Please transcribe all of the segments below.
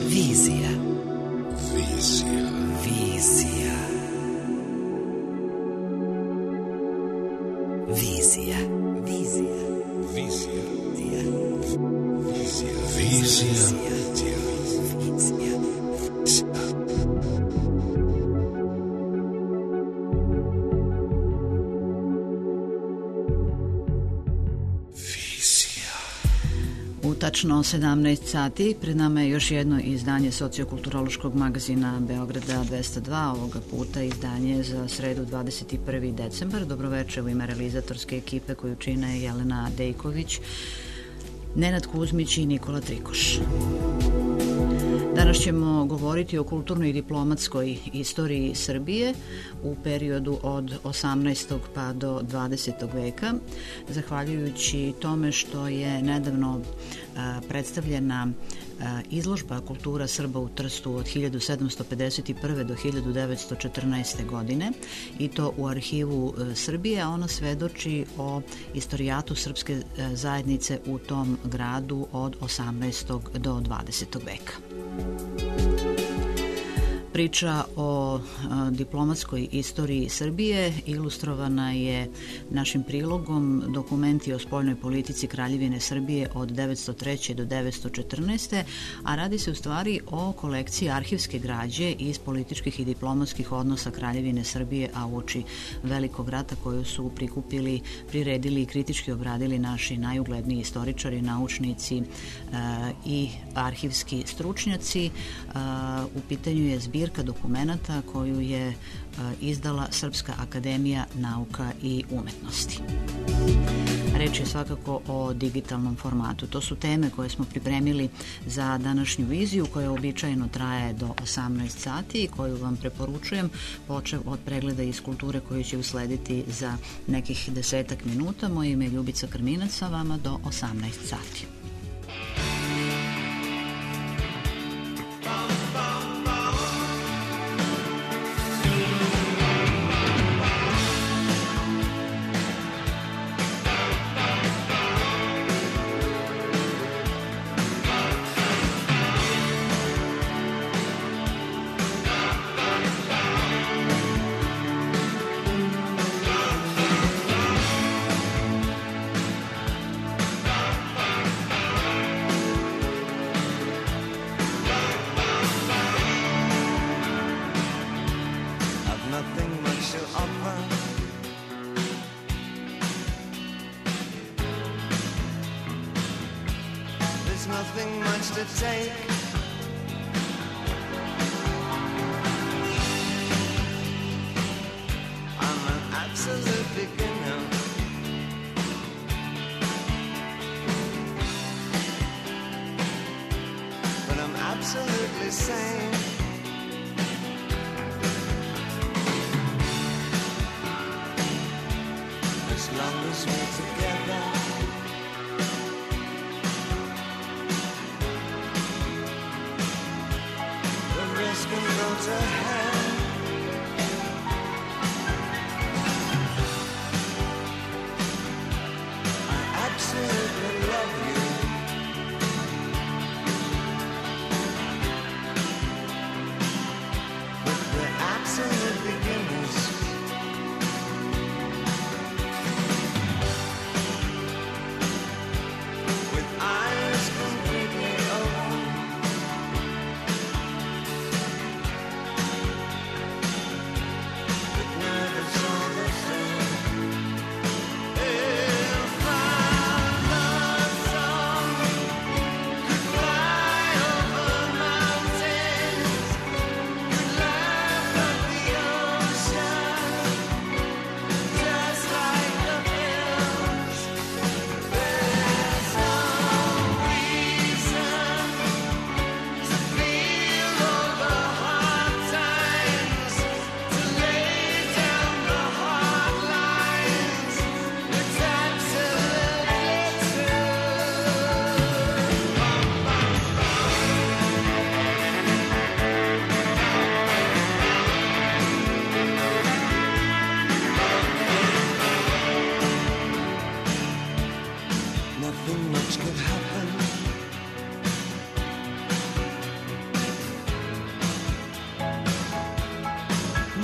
Vizija. Vizija. Vizija. Vizija. Vizija. Vizija. Vizija. Vizija. Tačno 17 sati, pred nama je još jedno izdanje sociokulturološkog magazina Beograda 202, ovoga puta izdanje za sredu 21. decembar. Dobroveče u ime realizatorske ekipe koju čine Jelena Dejković, Nenad Kuzmić i Nikola Trikoš. Danas ćemo govoriti o kulturnoj i diplomatskoj istoriji Srbije u periodu od 18. pa do 20. veka, zahvaljujući tome što je nedavno predstavljena izložba Kultura Srba u Trstu od 1751. do 1914. godine i to u arhivu Srbije, a ona svedoči o istorijatu srpske zajednice u tom gradu od 18. do 20. veka. Priča o diplomatskoj istoriji Srbije ilustrovana je našim prilogom Dokumenti o spoljnoj politici Kraljevine Srbije od 903. do 914. a radi se u stvari o kolekciji arhivske građe iz političkih i diplomatskih odnosa Kraljevine Srbije, a uoči velikog rata koju su prikupili, priredili i kritički obradili naši najugledniji istoričari, naučnici i arhivski stručnjaci. U pitanju je zbirka dokumenata koju je izdala Srpska akademija nauka i umetnosti. Reč je svakako o digitalnom formatu. To su teme koje smo pripremili za današnju viziju, koja običajno traje do 18 sati i koju vam preporučujem, počev od pregleda iz kulture koji će uslediti za nekih 10 minuta. Moje ime je Ljubica Krminac, sa vama do 18 sati.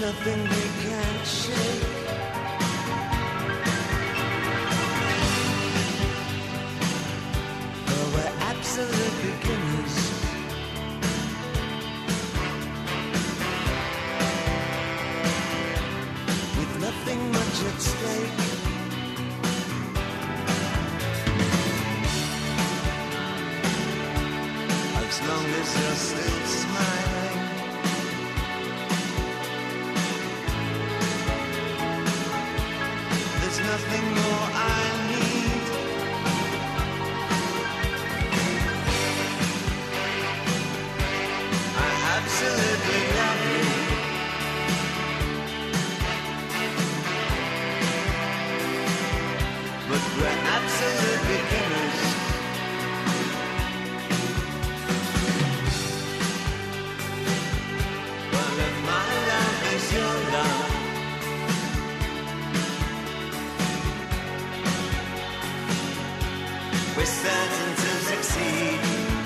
nothing we can't shake. Oh, we're absolute beginners. With nothing much at stake. As long as you're still smiling. There's nothing more I need. I absolutely love you. But we're absolute beginners. Well, if my love is your love, we're certain to succeed.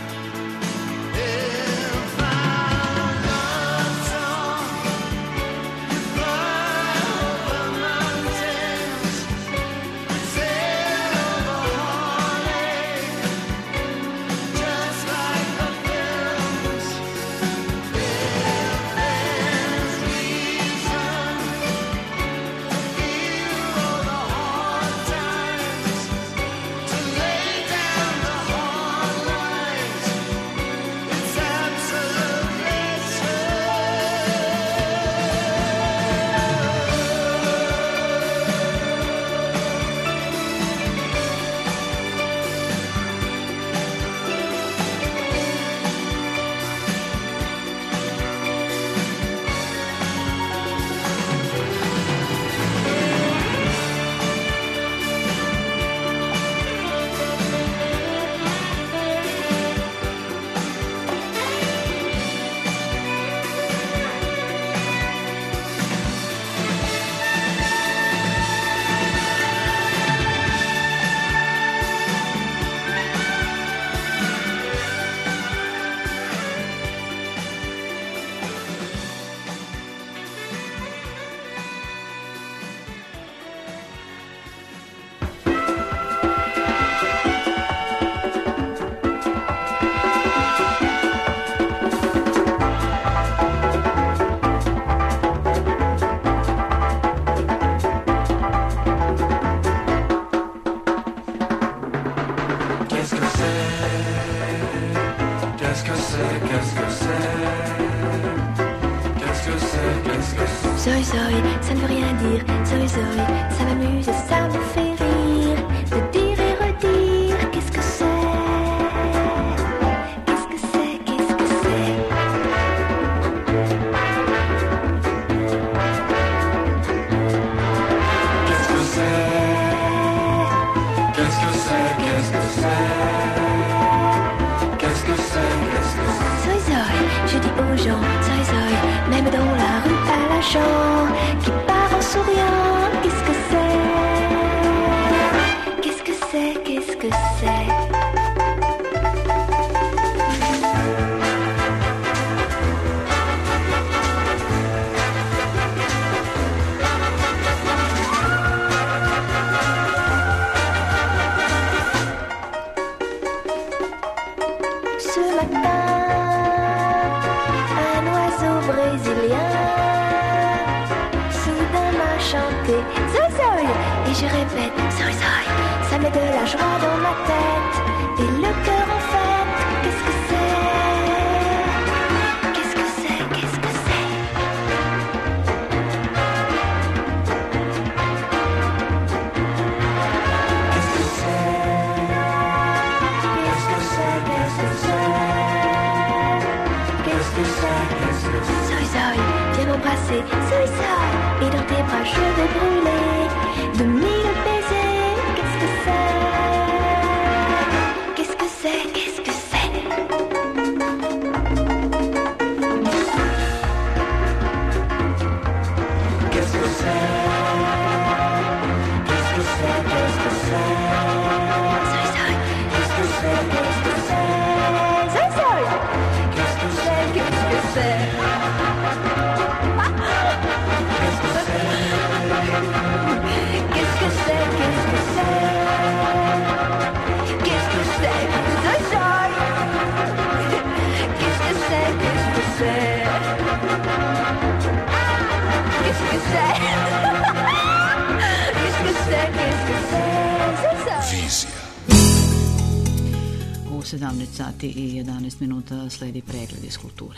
If our love song could fly over mountains, sail over heartache, just like the films. If there's reason to feel all the hard times, to lay down the hard lines, it's absolutely true. Qu'est-ce que c'est? Qu'est-ce que c'est? Qu'est-ce que c'est? Qu'est-ce que c'est? Qu'est-ce que c'est? Zoï zoï, ça ne veut rien dire. Zoï zoï, ça m'amuse et ça me fait rire. De dire et redire, qu'est-ce que c'est? Qu'est-ce que c'est? Qu'est-ce que c'est? Qu'est-ce que c'est? Qu'est-ce que c'est? Qu'est-ce que c'est? Qu'est-ce que c'est? Qu'est-ce que c'est? Zoï zoï, je dis aux gens, zoï zoï, même dans la rue à l'agent qui part en souriant, qu'est-ce que c'est? Qu'est-ce que c'est? Qu'est-ce que c'est? Ce matin, un oiseau brésilien soudain m'a chanté Zoï zoï, et je répète Zoï zoï, ça met de la joie dans ma tête et le cœur en fête. Qu'est-ce que c'est? Qu'est-ce que c'est? Qu'est-ce que c'est? Qu'est-ce que c'est? Qu'est-ce que c'est? Qu'est-ce que c'est? Qu'est-ce que c'est? Qu'est-ce que c'est? Zoï zoï, viens m'embrasser, zoï zoï, et dans tes bras je vais brûler de mille baisers. Qu'est-ce que c'est? Qu'est-ce que c'est? Qu'est-ce que c'est? Qu'est-ce que c'est? Qu'est-ce que c'est? Qu'est-ce que c'est? Zoï zoï, Qu'est-ce que c'est? Qu'est-ce que c'est? zoï zoï, Qu'est-ce que c'est? qu'est-ce que c'est? c'est? Qu'est-ce que c'est? Qu'est-ce que c'est? Qu'est-ce que c'est? C'est ça. Vizija. U 17 sati i 11 minuta sledi pregled iz kulture.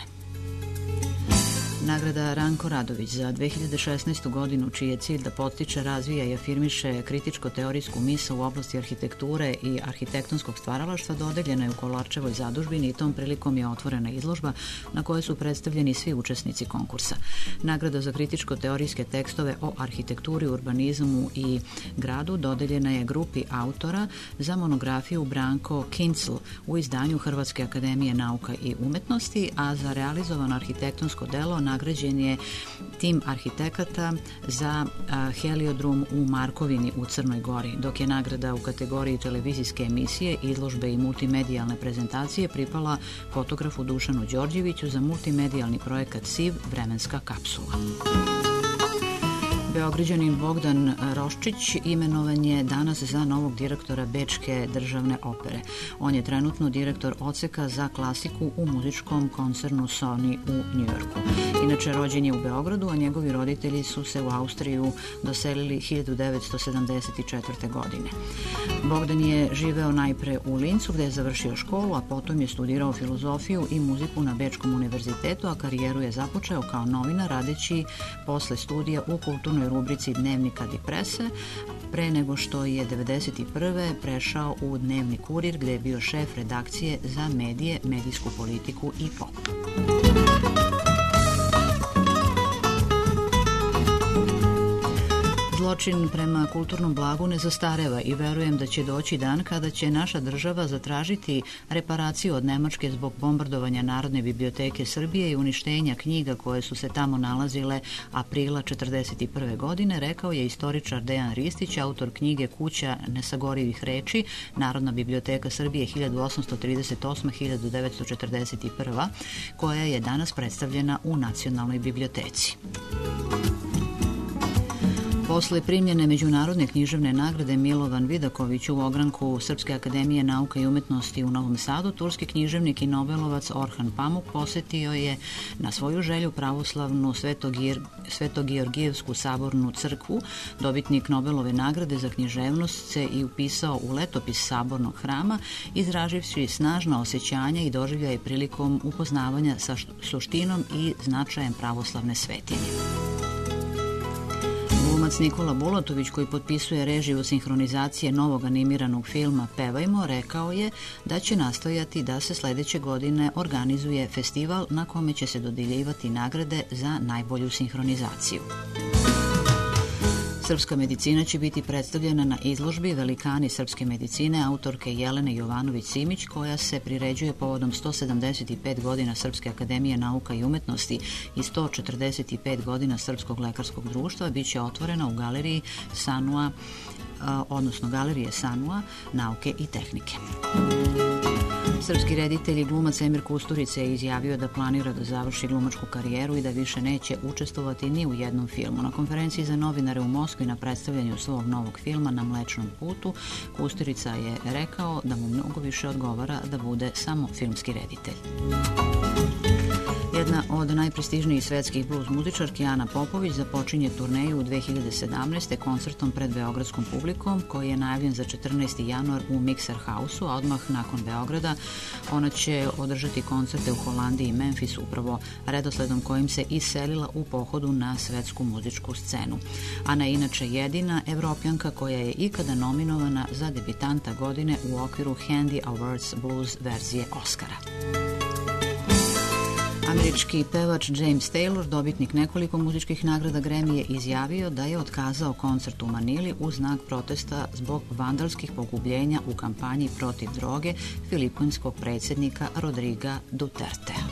Nagrada Ranko Radović za 2016. godinu, čiji je cilj da podstiče, razvija i afirmiše kritičko-teorijsku misao u oblasti arhitekture i arhitektonskog stvaralaštva, dodeljena je u Kolarčevoj zadužbini i tom prilikom je otvorena izložba na kojoj su predstavljeni svi učesnici konkursa. Nagrada za kritičko-teorijske tekstove o arhitekturi, urbanizmu i gradu dodeljena je grupi autora za monografiju Branko Kincl u izdanju Hrvatske akademije nauka i umetnosti, a za realizovano arhitektonsko delo nagrađen je tim arhitekata za Heliodrom u Markovini u Crnoj Gori, dok je nagrada u kategoriji televizijske emisije, izložbe i multimedijalne prezentacije pripala fotografu Dušanu Đorđeviću za multimedijalni projekat SIV Vremenska kapsula. Beograđanin Bogdan Roščić imenovan je danas za novog direktora Bečke državne opere. On je trenutno direktor odseka za klasiku u muzičkom koncernu Sony u Njujorku. Inače, rođen je u Beogradu, a njegovi roditelji su se u Austriju doselili 1974. godine. Bogdan je živeo najpre u Lincu, gde je završio školu, a potom je studirao filozofiju i muziku na Bečkom univerzitetu, a karijeru je započeo kao novinar radeći posle studija u kulturnoj rubrici Dnevnika di Prese, pre nego što je 1991. prešao u Dnevni Kurir, gde je bio šef redakcije za medije, medijsku politiku i pop. Zločin prema kulturnom blagu ne zastareva i verujem da će doći dan kada će naša država zatražiti reparaciju od Nemačke zbog bombardovanja Narodne biblioteke Srbije i uništenja knjiga koje su se tamo nalazile aprila 1941. godine, rekao je istoričar Dejan Ristić, autor knjige Kuća nesagorivih reči, Narodna biblioteka Srbije 1838-1941, koja je danas predstavljena u Nacionalnoj biblioteci. Posle primljene međunarodne književne nagrade Milovan Vidaković u ogranku Srpske akademije nauka i umetnosti u Novom Sadu, turski književnik i nobelovac Orhan Pamuk posetio je na svoju želju pravoslavnu Svetogeorgijevsku sabornu crkvu. Dobitnik Nobelove nagrade za književnost se i upisao u letopis sabornog hrama, izraživši snažna osjećanja i doživljaje prilikom upoznavanja sa suštinom i značajem pravoslavne svetinje. Glumac Nikola Bulatović, koji potpisuje režiju sinhronizacije novog animiranog filma Pevajmo, rekao je da će nastojati da se sledeće godine organizuje festival na kome će se dodeljivati nagrade za najbolju sinhronizaciju. Srpska medicina će biti predstavljena na izložbi Velikani srpske medicine autorke Jelene Jovanović-Simić, koja se priređuje povodom 175 godina Srpske akademije nauka i umetnosti i 145 godina Srpskog lekarskog društva. Biće otvorena u galeriji Sanua, odnosno galerije Sanua, nauke i tehnike. Srpski reditelj i glumac Emir Kusturica je izjavio da planira da završi glumačku karijeru i da više neće učestvovati ni u jednom filmu. Na konferenciji za novinare u Moskvi na predstavljanju svog novog filma Na Mlečnom putu, Kusturica je rekao da mu mnogo više odgovara da bude samo filmski reditelj. Jedna od najprestižnijih svetskih blues muzičarki, Ana Popović, započinje turneju u 2017. koncertom pred beogradskom publikom, koji je najavljen za 14. januar u Mixer House-u, a odmah nakon Beograda ona će održati koncerte u Holandiji i Memphisu, upravo redosledom kojim se iselila u pohodu na svetsku muzičku scenu. Ana je inače jedina Evropljanka koja je ikada nominovana za debitanta godine u okviru Handy Awards blues verzije Oscara. Američki pevač James Taylor, dobitnik nekoliko muzičkih nagrada Grammy, je izjavio da je otkazao koncert u Manili u znak protesta zbog vandalskih pogubljenja u kampanji protiv droge filipinskog predsjednika Rodriga Dutertea.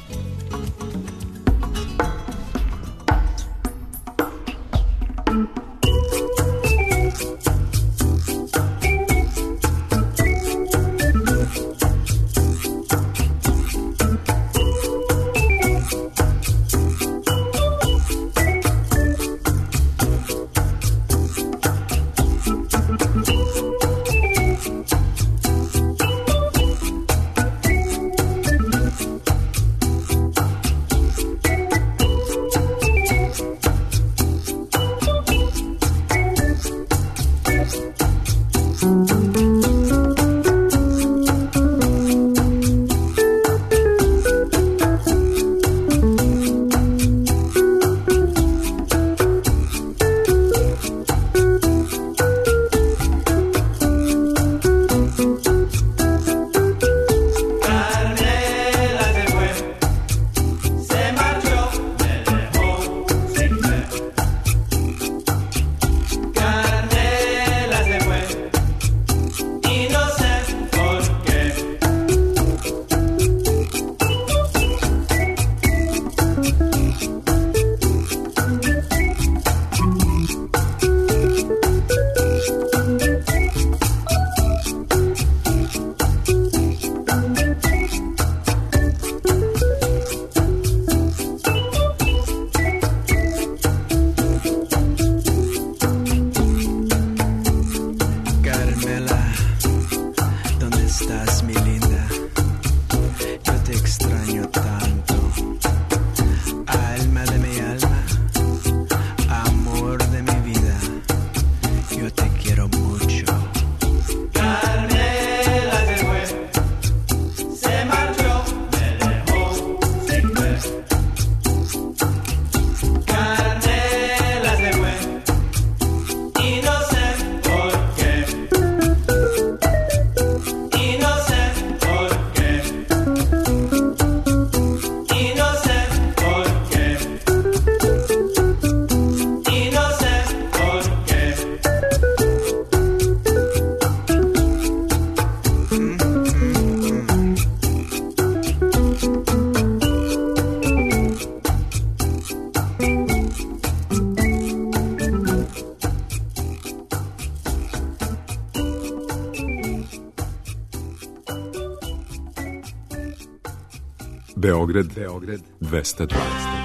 Beograd 220.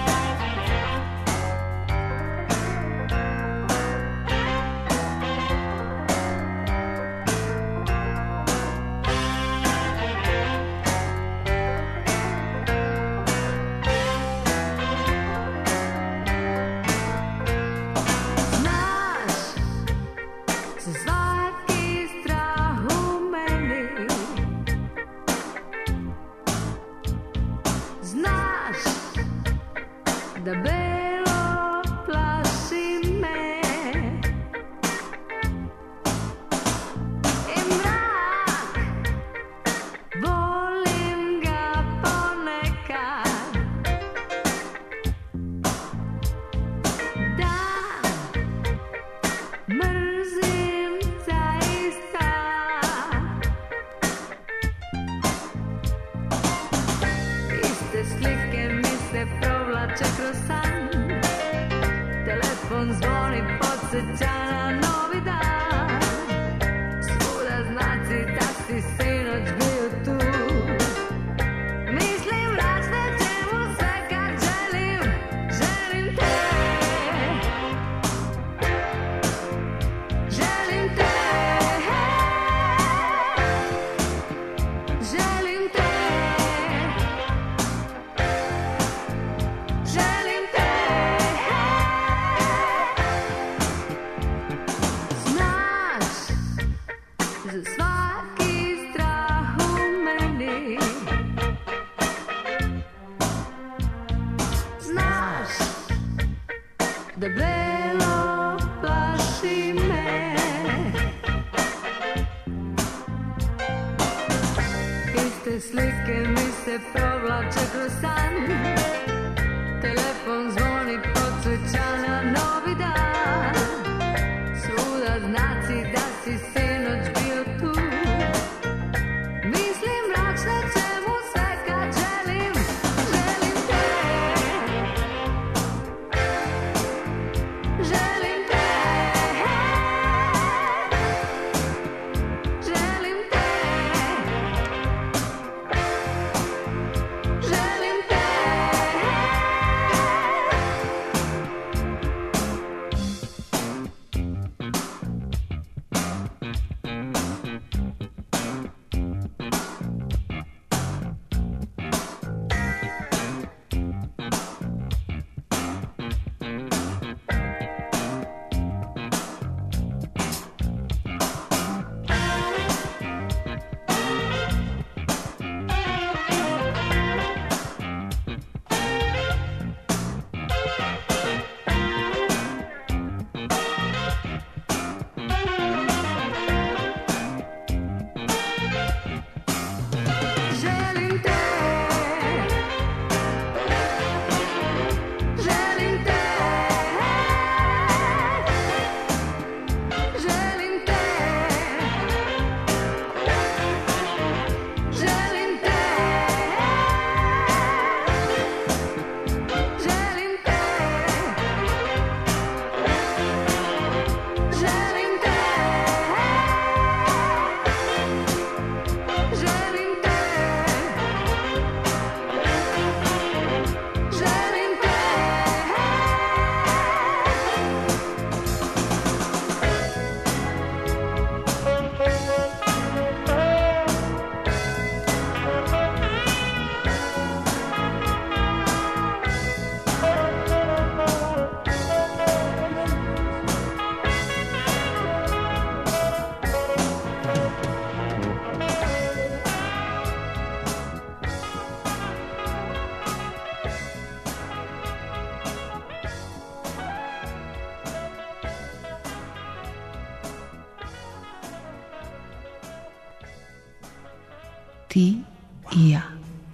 Ti i ja.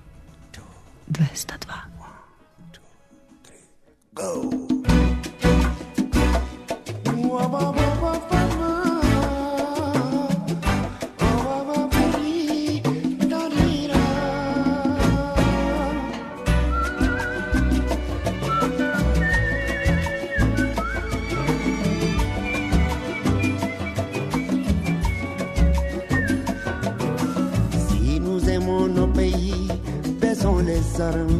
202. Go! Armes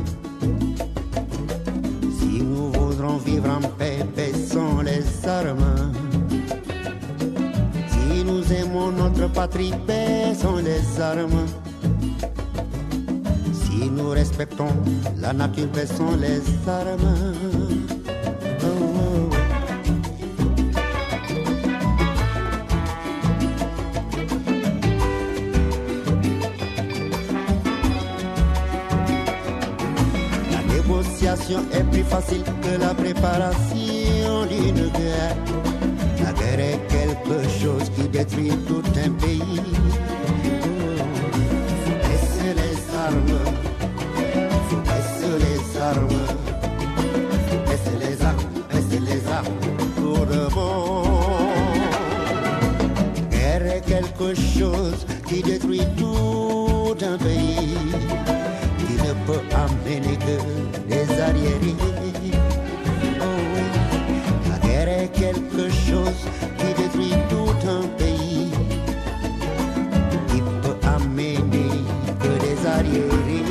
patrie, paix sont les armes. Si nous respectons la nature, paix sont les armes. La négociation est plus facile que la préparation d'une guerre. La guerre est quelque chose qui détruit tout un pays. Faut baisser les armes, faut baisser les armes, baisser les armes, baisser les armes pour de bon. Guerre est quelque chose qui détruit tout un pays, qui ne peut amener que des arriérés. La guerre est quelque chose qui détruit tout un pays, qui peut amener que des arriérés.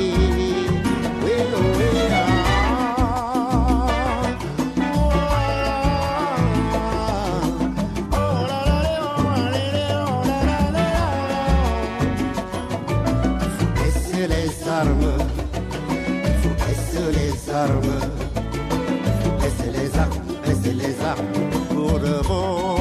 Baissez les armes pour de bon.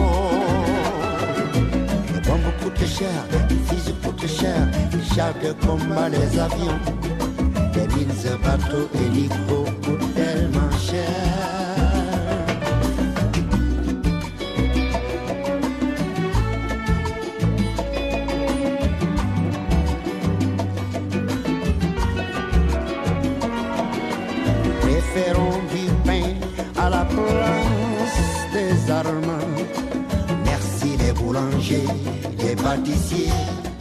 Les bombes coûtent cher, les fusils coûtent cher, les chars de combat, les avions, les mines, les bateaux, hélicos coûtent tellement cher. Merci les boulangers, les pâtissiers.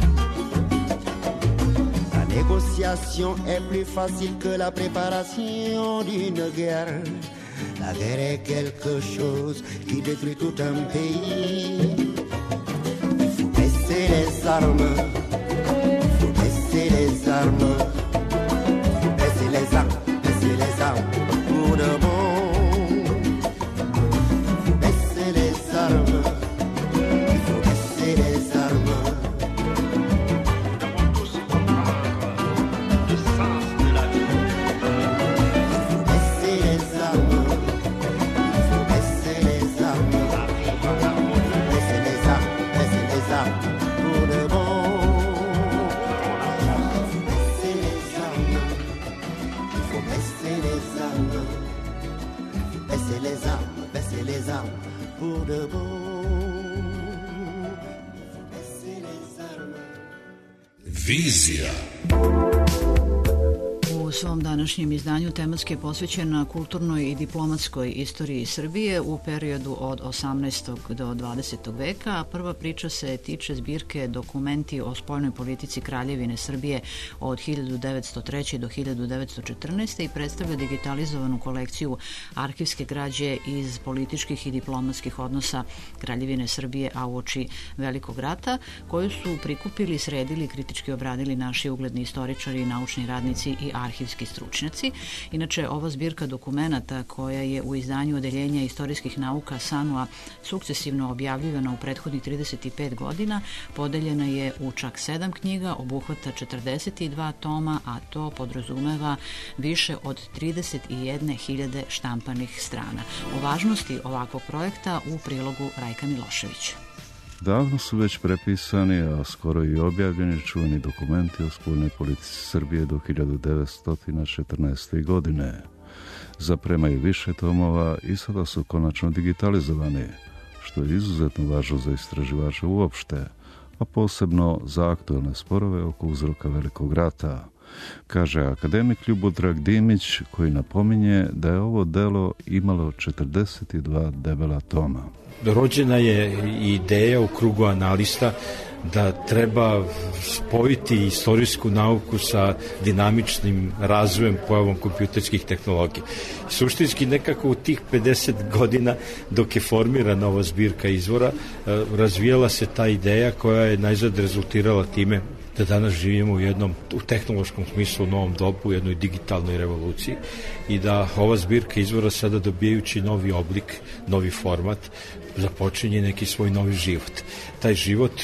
La négociation est plus facile que la préparation d'une guerre. La guerre est quelque chose qui détruit tout un pays. Faut baisser les armes, faut baisser les armes, baisser les armes, baisser les armes pour de bon. Vizija. U svom današnjem izdanju tematski je posvećena kulturnoj i diplomatskoj istoriji Srbije u periodu od 18. do 20. veka, a prva priča se tiče zbirke Dokumenti o spoljnoj politici Kraljevine Srbije od 1903. do 1914. i predstavlja digitalizovanu kolekciju arhivske građe iz političkih i diplomatskih odnosa Kraljevine Srbije, a uoči Velikog rata, koju su prikupili, sredili i kritički obradili naši ugledni istoričari, naučni radnici i arhivski stručnjaci. Inače, ova zbirka dokumenata koja je u izdanju Odeljenja istorijskih nauka SANU-a sukcesivno objavljivana u prethodnih 35 godina, podeljena je u čak 7 knjiga, obuhvata 42 toma, a to podrazumeva više od 31.000 štampanih strana. O važnosti ovakvog projekta u prilogu Rajka Miloševića. Davno su već prepisani, a skoro i objavljeni čuveni dokumenti o spoljnoj politici Srbije do 1914. godine. Zapremaju više tomova i sada su konačno digitalizovani, što je izuzetno važno za istraživače uopšte, a posebno za aktuelne sporove oko uzroka Velikog rata, kaže akademik Ljubodrag Dimić, koji napominje da je ovo delo imalo 42 debela toma. Rođena je ideja u krugu analista da treba spojiti istorijsku nauku sa dinamičnim razvojem, pojavom kompjuterskih tehnologija. Suštinski nekako u tih 50 godina dok je formirana ova zbirka izvora, razvijala se ta ideja koja je najzad rezultirala time da danas živimo u jednom, u tehnološkom smislu, novom dobu, u jednoj digitalnoj revoluciji i da ova zbirka izvora sada dobijajući novi oblik, novi format, započinje neki svoj novi život. Taj život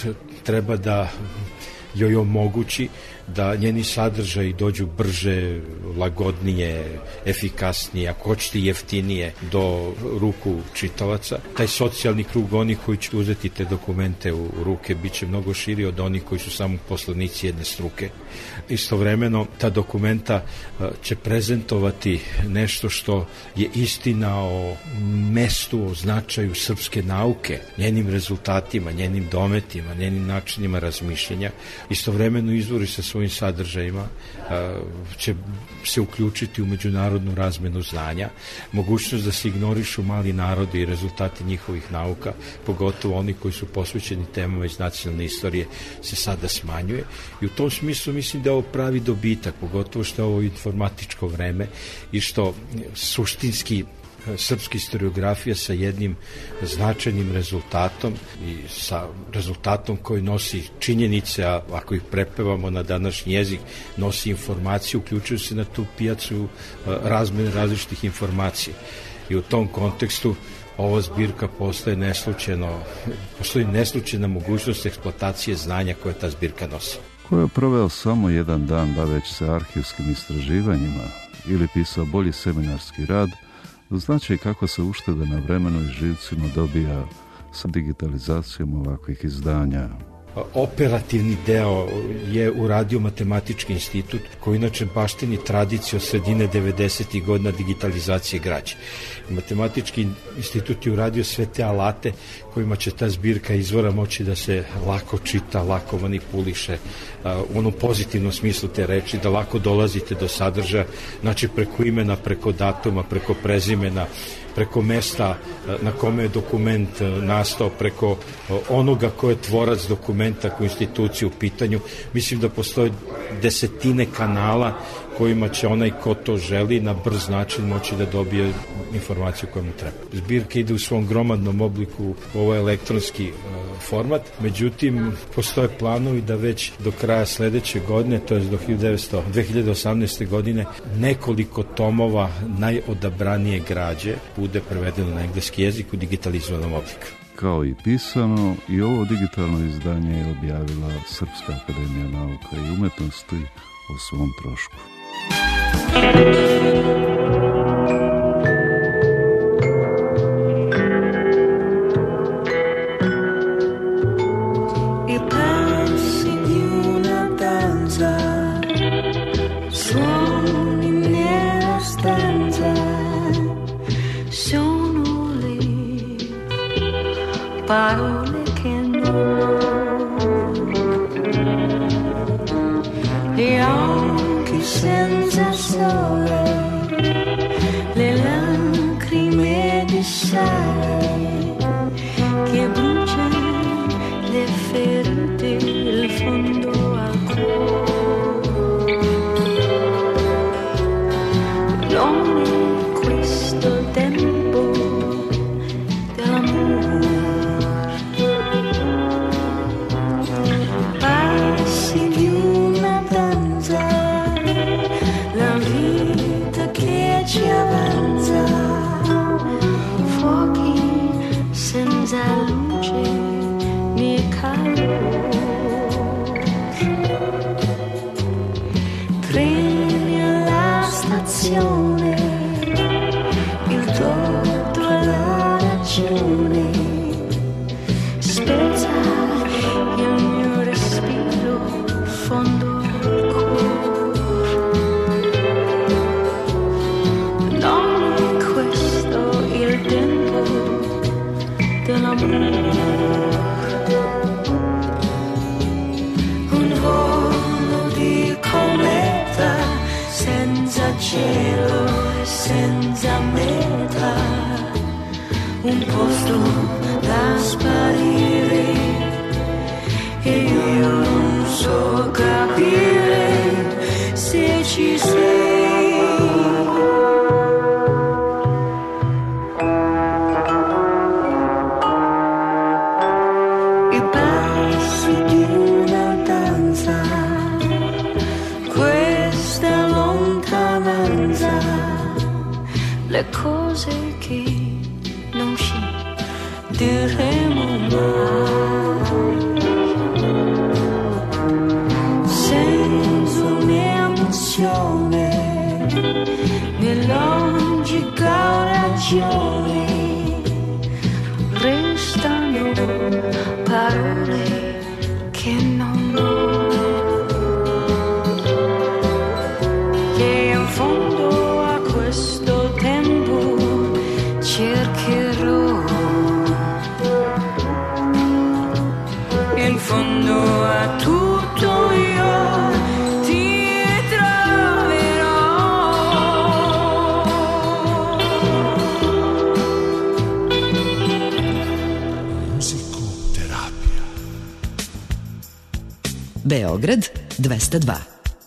treba da joj omogući da njeni sadržaji dođu brže, lagodnije, efikasnije, ako hoćete jeftinije do ruku čitalaca. Taj socijalni krug onih koji će uzeti te dokumente u ruke bit će mnogo širi od onih koji su samo poslanici jedne struke. Istovremeno ta dokumenta će prezentovati nešto što je istina o mestu, o značaju srpske nauke, njenim rezultatima, njenim dometima, njenim načinima razmišljenja. Istovremeno izvori sa svojim sadržajima će se uključiti u međunarodnu razmenu znanja, mogućnost da se ignorišu mali narodi i rezultati njihovih nauka, pogotovo oni koji su posvećeni temama iz nacionalne istorije, se sada smanjuje i u tom smislu mislim da je ovo pravi dobitak, pogotovo što je ovo informatičko vreme i što suštinski srpska historiografija sa jednim značajnim rezultatom i sa rezultatom koji nosi činjenice, a ako ih prepevamo na današnji jezik, nosi informaciju, uključuju se na tu pijacu razmene različitih informacija. I u tom kontekstu ova zbirka postoji neslučajna mogućnost eksploatacije znanja koje ta zbirka nosi. Ko je proveo samo jedan dan baveći se arhivskim istraživanjima ili pisao bolji seminarski rad, znači kako se ušteda na vremenu i živcima dobija sa digitalizacijom ovakvih izdanja. Operativni deo je uradio Matematički institut, koji inače baštini tradiciju od sredine 90. godina digitalizacije građe. Matematički institut je uradio sve te alate kojima će ta zbirka izvora moći da se lako čita, lako manipuliše, u onom pozitivnom smislu te reči, da lako dolazite do sadržaja, znači preko imena, preko datuma, preko prezimena, preko mesta na kome je dokument nastao, preko onoga ko je tvorac dokumenta, ko instituciju u pitanju. Mislim da postoje desetine kanala kojima će onaj ko to želi na brz način moći da dobije informaciju koja mu treba. Zbirka ide u svom gromadnom obliku, ovo je elektronski format, međutim postoje planovi da već do kraja sledeće godine, to je do 2018. godine, nekoliko tomova najodabranije građe bude prevedeno na engleski jezik u digitalizovanom obliku. Kao i pisano, i ovo digitalno izdanje je objavila Srpska akademija nauka i umetnosti o svom trošku. Parole che gli occhi senza sole, le lacrime di sale che bruciano le ferite, il fondo al cuore. Non è questo tempo dell'amore. Ci avanza, fuochi senza luce né calore, treni alla stazione, il torto alla ragione, spezza il mio respiro fondo. Un volo di cometa senza cielo e senza meta, un posto da sparire e io non so capire se ci sei. Le cose che non ci diremo mai. stagioni restano parole che non ho, che in fondo a questo tempo cercherò, in fondo a tutto io ti troverò. Muzikoterapija. Beograd 202.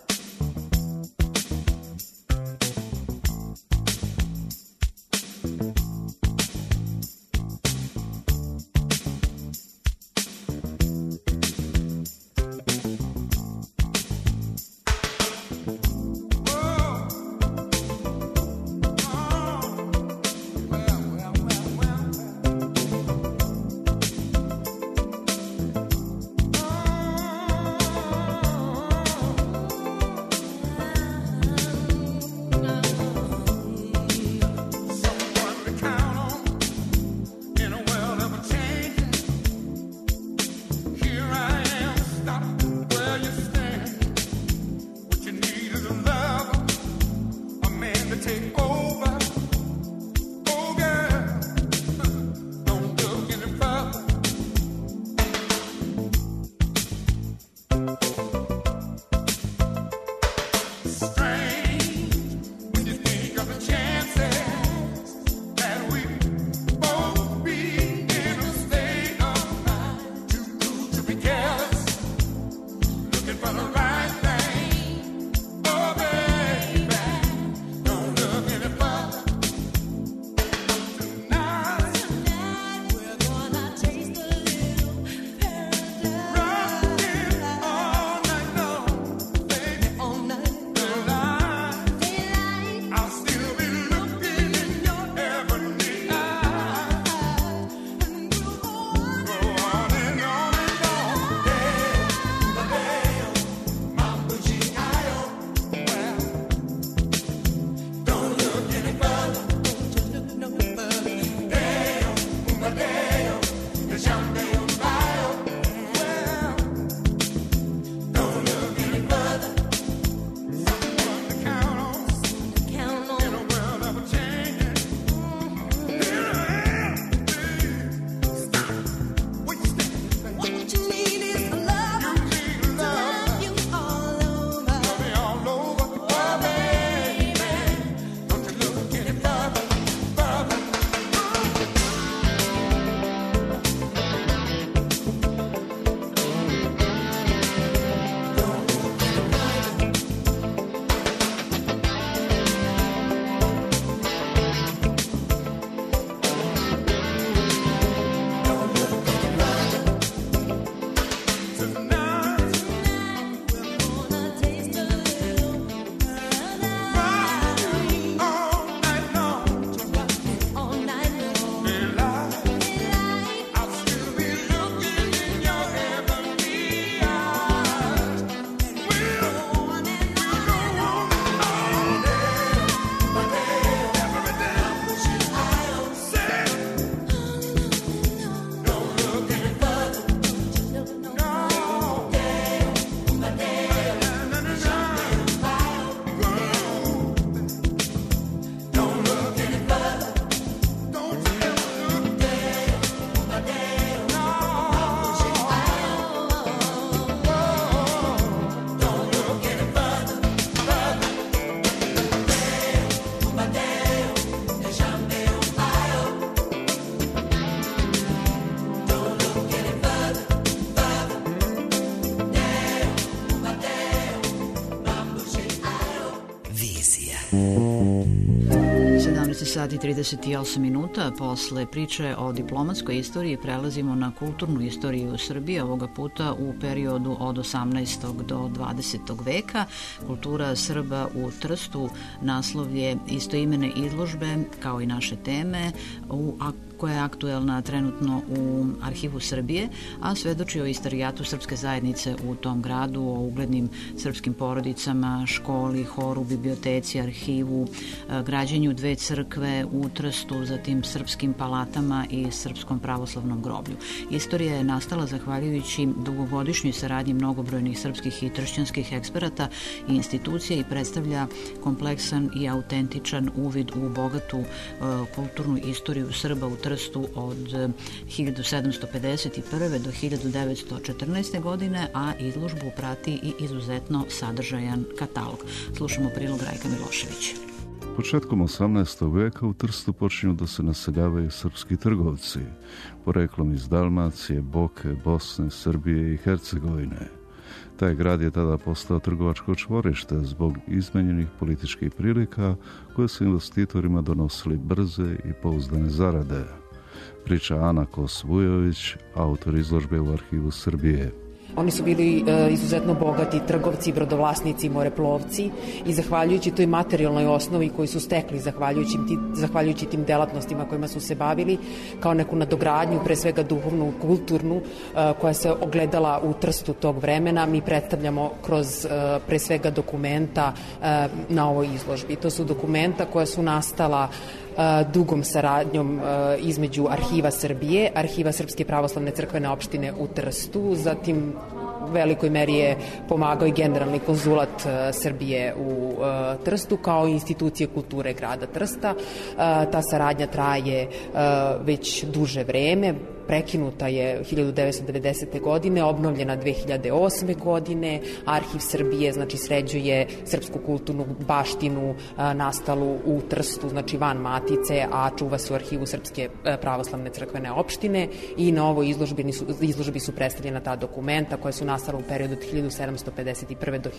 Sati 38 minuta posle priče o diplomatskoj istoriji prelazimo na kulturnu istoriju Srbije, ovoga puta u periodu od 18. do 20. veka. Kultura Srba u Trstu naslov je istoimene izložbe kao i naše teme koja je aktuelna trenutno u Arhivu Srbije, a svedoči o istorijatu srpske zajednice u tom gradu, o uglednim srpskim porodicama, školi, horu, biblioteci, arhivu, građenju 2 crkve u Trstu, zatim srpskim palatama i srpskom pravoslavnom groblju. Istorija je nastala zahvaljujući dugogodišnjoj saradnji mnogobrojnih srpskih i tršćanskih eksperata i institucija i predstavlja kompleksan i autentičan uvid u bogatu kulturnu istoriju Srba u Trstu od 1751. do 1914. godine, a izložbu prati i izuzetno sadržajan katalog. Slušamo prilog Rajka Miloševića. Početkom 18. veka u Trstu počinju da se naseljavaju srpski trgovci, poreklom iz Dalmacije, Boke, Bosne, Srbije i Hercegovine. Taj grad je tada postao trgovačko čvorište zbog izmenjenih političkih prilika koje su investitorima donosili brze i pouzdane zarade. Priča Ana Kos-Vujović, autor izložbe u Arhivu Srbije. Oni su bili izuzetno bogati trgovci, brodovlasnici, moreplovci i zahvaljujući toj materijalnoj osnovi koju su stekli, zahvaljujući tim delatnostima kojima su se bavili, kao neku nadogradnju, pre svega duhovnu, kulturnu, koja se ogledala u Trstu tog vremena, mi predstavljamo kroz pre svega dokumenta na ovoj izložbi. To su dokumenta koja su nastala dugom saradnjom između Arhiva Srbije, Arhiva Srpske pravoslavne crkvene opštine u Trstu, zatim velikoj meri je pomagao i generalni konzulat Srbije u Trstu kao i institucije kulture grada Trsta. Ta saradnja traje već duže vreme, prekinuta je 1990. godine, obnovljena 2008. godine. Arhiv Srbije, znači, sređuje srpsku kulturnu baštinu nastalu u Trstu, znači van matice, a čuva se u Arhivu Srpske pravoslavne crkvene opštine i na ovoj izložbi su predstavljena ta dokumenta koja su nastala u periodu od 1751. do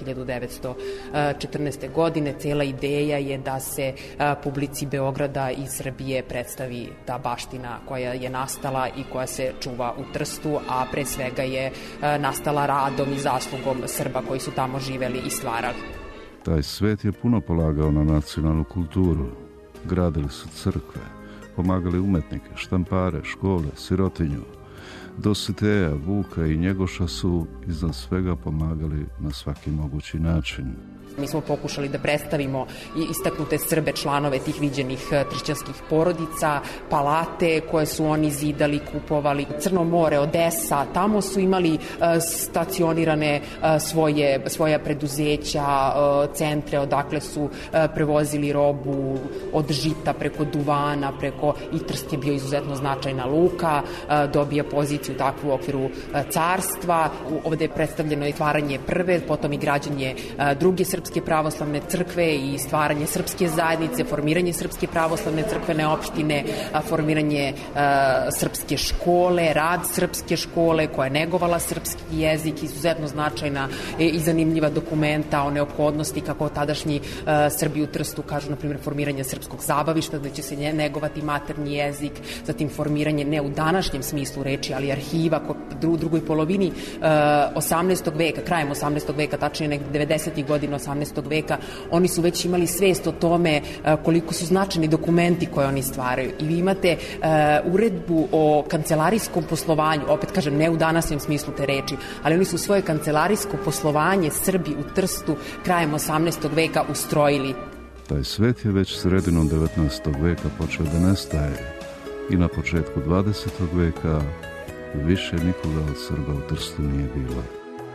1914. godine. Cela ideja je da se publici Beograda i Srbije predstavi ta baština koja je nastala i koja se čuva u Trstu, a pre svega je nastala radom i zaslugom Srba koji su tamo živeli i stvarali. Taj svet je puno polagao na nacionalnu kulturu. Gradili su crkve, pomagali umetnike, štampare, škole, sirotinju. Dositeja, Vuka i Njegoša su iznad svega pomagali na svaki mogući način. Mi smo pokušali da predstavimo i istaknute Srbe, članove tih viđenih tršćanskih porodica, palate koje su oni zidali, kupovali, Crno more, Odesa, tamo su imali stacionirane svoja preduzeća, centre odakle su prevozili robu od žita preko duvana, i Trst je bio izuzetno značajna luka, dobija poziciju takvu u okviru carstva. Ovde je predstavljeno i stvaranje prve, potom i građenje druge Srpske pravoslavne crkve i stvaranje srpske zajednice, formiranje Srpske pravoslavne crkvene opštine, formiranje srpske škole, rad srpske škole koja je negovala srpski jezik, izuzetno značajna i zanimljiva dokumenta o neophodnosti kako tadašnji Srbi u Trstu kažu, na primjer, formiranje srpskog zabavišta gde će se negovati maternji jezik, zatim formiranje, ne u današnjem smislu reči, ali arhiva u drugoj polovini 18. veka, krajem 18. veka, tačnije negde 90. godina 18. veka, oni su već imali svest o tome koliko su značajni dokumenti koje oni stvaraju. I vi imate uredbu o kancelarijskom poslovanju, opet kažem, ne u današnjem smislu te reči, ali oni su svoje kancelarijsko poslovanje Srbi u Trstu krajem 18. veka ustrojili. Taj svet je već sredinom 19. veka počeo da nestaje i na početku 20. veka više nikoga od Srba u Trstu nije bilo.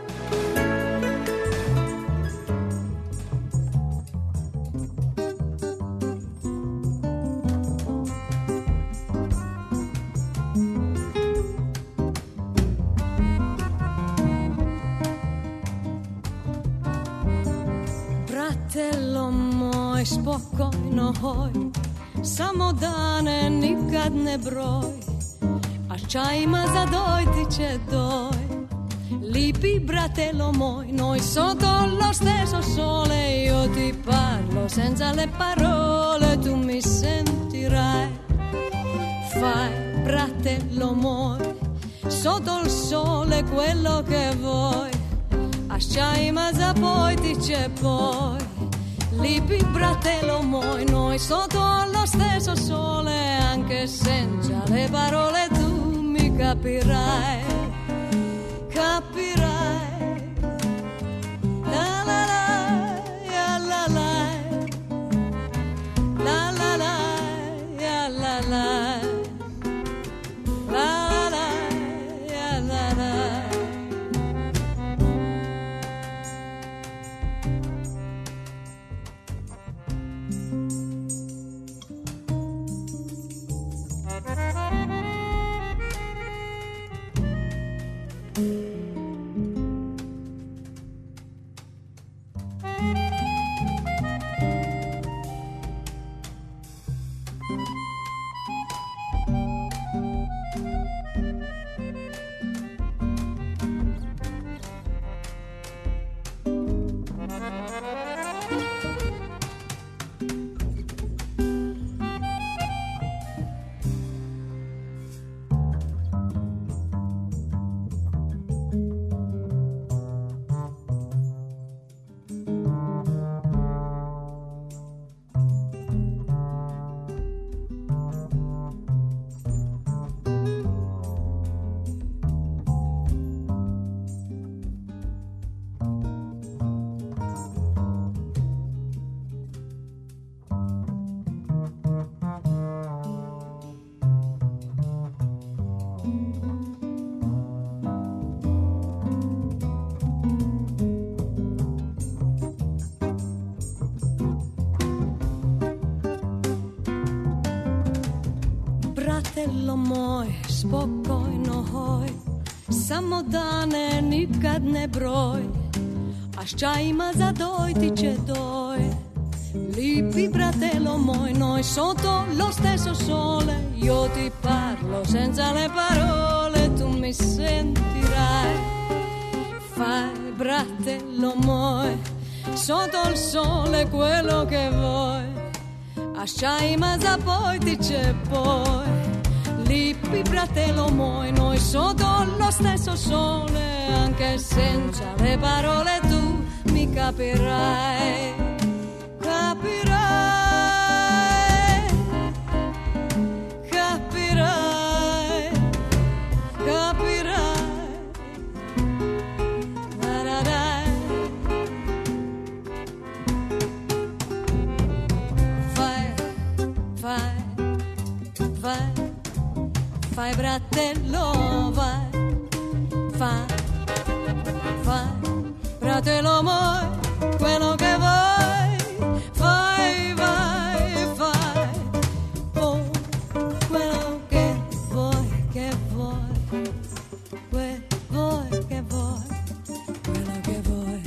Bratello moj, spokojno hoj, samo dane nikad ne broj, a čajima za doj ti će doj. Lipi bratello moj, noi sotto lo stesso sole, io ti parlo senza le parole, tu mi sentirai. Fai, bratello moj, sotto il sole quello che vuoi, a čajima za poi ti će poi. Lipi bratello moj, noi sotto lo stesso sole, anche anche senza le parole tu mi capirai, capirai. La la la, ya la la, la la la, ya la la, la la, ya la la. Bratello moj, spokojno hoj, samo dane nikad ne broj, a s čajima za doj ti će doj. Lipi bratello moj, noi sotto lo stesso sole, io ti parlo senza le parole, tu mi sentirai. Fai bratello moj, sotto il sole quello che vuoi, a šajima zapoj ti će poj. Lipi bratello moj, noi sotto lo stesso sole, anche senza le parole tu mi capirai, capirai, capirai, capirai. Da da da. Fai bratello, vai, fai, bratello moj, quello che vuoi, fai, vai, fai, oh, quello che vuoi, che vuoi, quello che vuoi, quello che vuoi.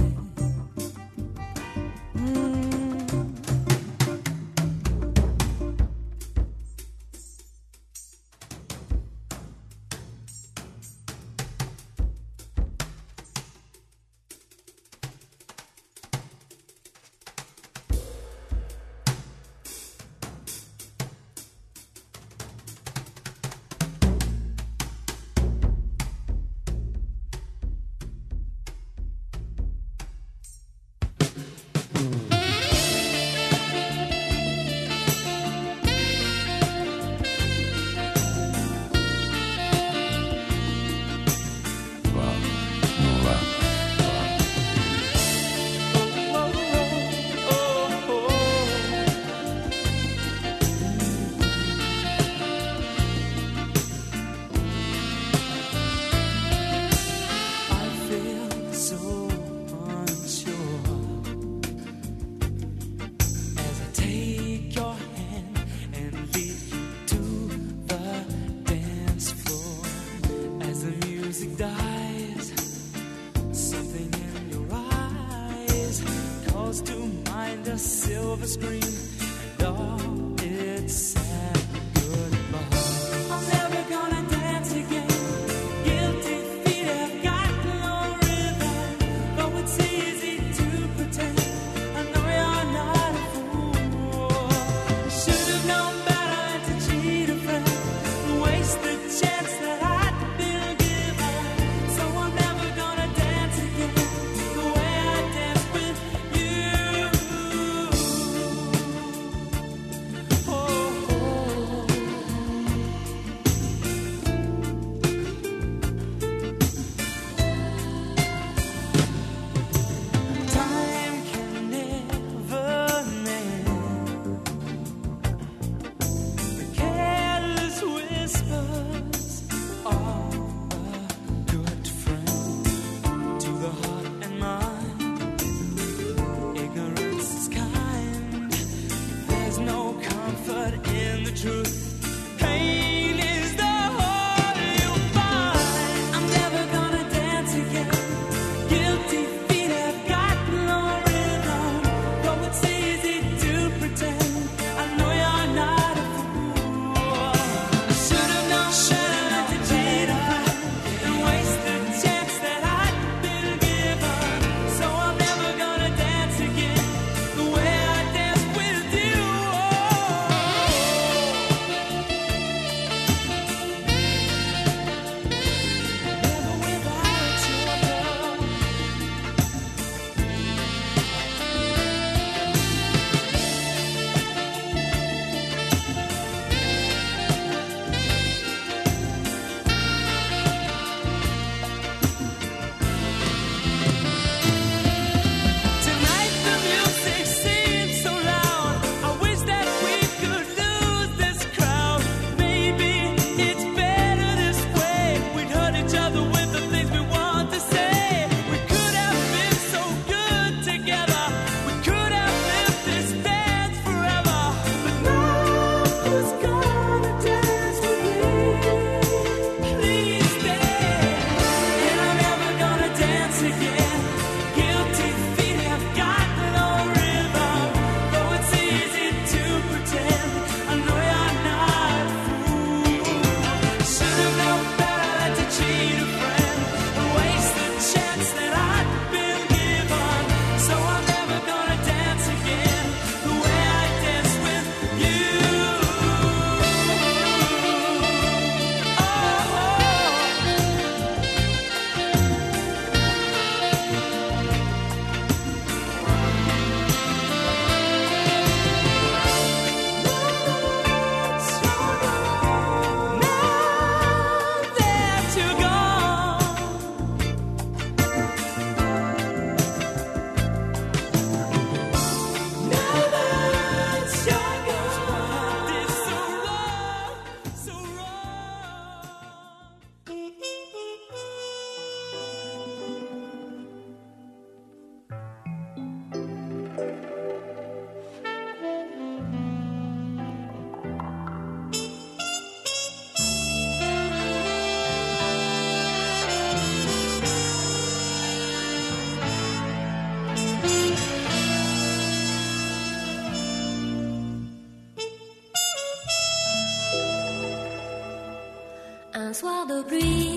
Un soir de pluie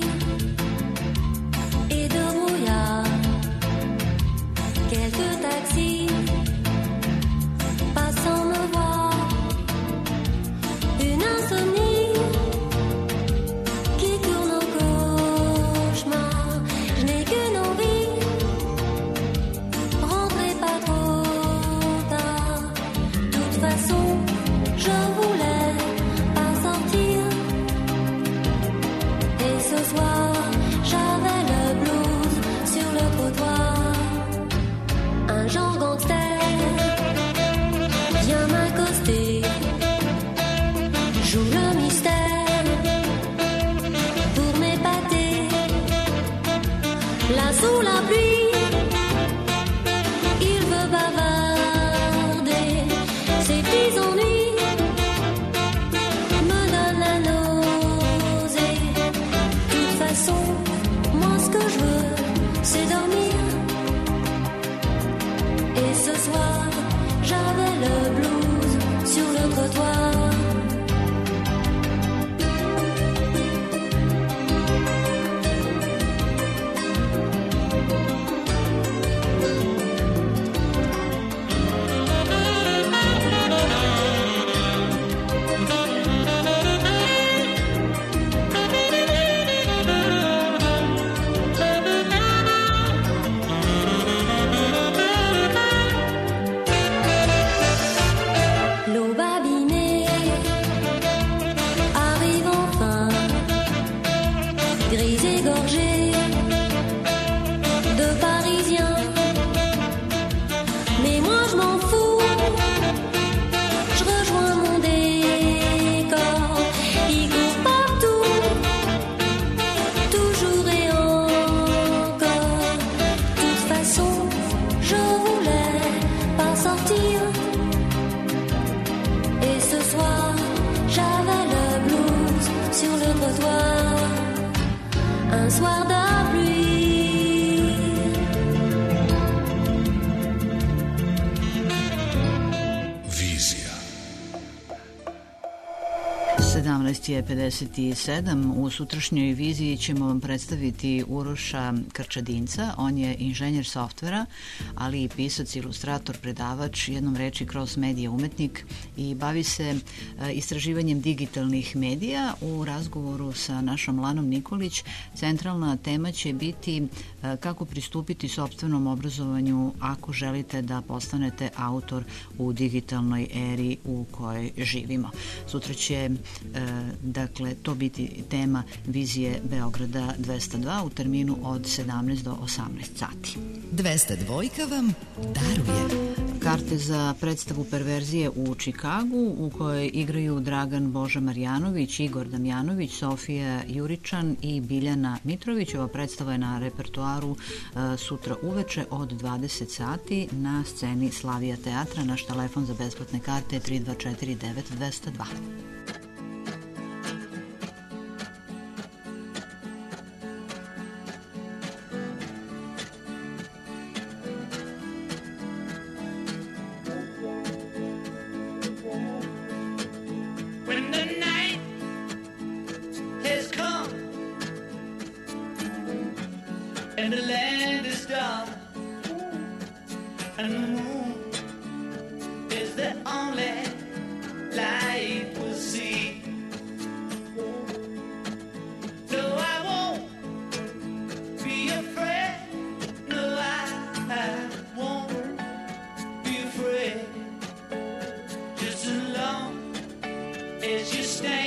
et de brouillard, quelques taxis passant me voir, une insomnie qui tourne au cauchemar. Je n'ai qu'une envie, rentrez pas trop tard. De toute façon, je voulais pas sortir. Et ce soir, j'avais le blues sur le trottoir. Un genre gangster vient m'accoster, joue le mystère pour m'épater. Là sous la pluie, il veut bavarder. Ses petits ennuis me donnent la nausée. De toute façon, moi ce que je veux, c'est dormir. Et ce soir, j'avais le blues sur le trottoir. soir de pluie. Vizija. 17:57. U sutrašnjoj viziji ćemo vam predstaviti Uroša Krčadinca. On je inženjer softvera, ali i pisac, ilustrator, predavač, jednom reči cross medija umetnik i bavi se istraživanjem digitalnih medija. U razgovoru sa našom Lanom Nikolić centralna tema će biti kako pristupiti sopstvenom obrazovanju ako želite da postanete autor u digitalnoj eri u kojoj živimo. Sutra će dakle to biti tema vizije Beograda 202 u terminu od 17 do 18 sati. 202 vam daruje. Karte za predstavu Perverzije u Čikagu u kojoj igraju Dragan Boža Marjanović, Igor Damjanović, Sofija Juričan i Biljana Mitrović. Ova predstava je na repertoaru sutra uveče od 20 sati na sceni Slavija teatra. Naš telefon za besplatne karte je 3249 202. When the night has come and the land is dark and the moon is the only light we'll see. No, I won't be afraid. No, I won't be afraid. Just as long as you stand